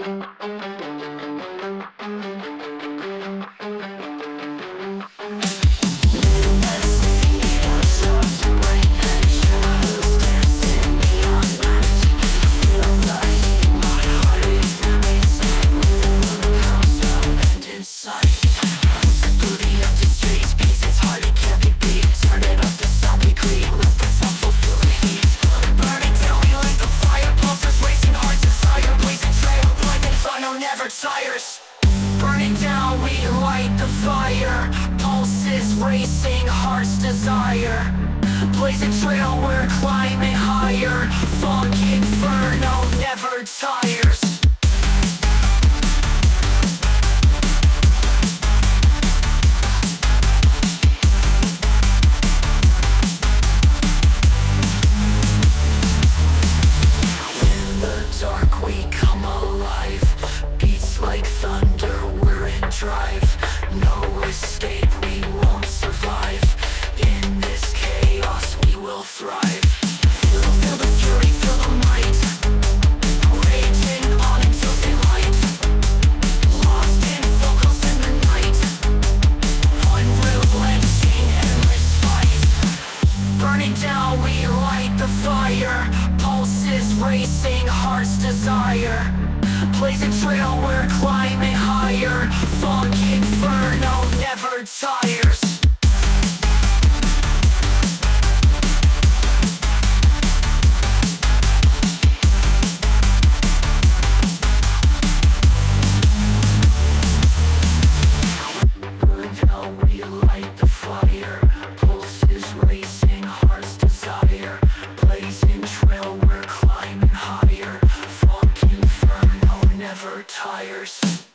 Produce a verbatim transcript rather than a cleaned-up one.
Tires burning down, we light the fire. Pulses racing, heart's desire. Blazing trail, we're climbing higher. Funk inferno never tires. In the dark we come alive. Like thunder, we're in drive. No escape, we won't survive. In this chaos, we will thrive. Feel, feel the fury, feel the might. Raging on until daylight. Lost in focus in the night. Unrelenting, endless fight. Burning down, we light the fire. Pulses racing, heart's desire. Blazing trail, we're climbing higher. Funk inferno never tires. Burn hell, we light the fire. Pulses racing, heart's desire. Blazing trail, we're climbing higher. Funk inferno never tires.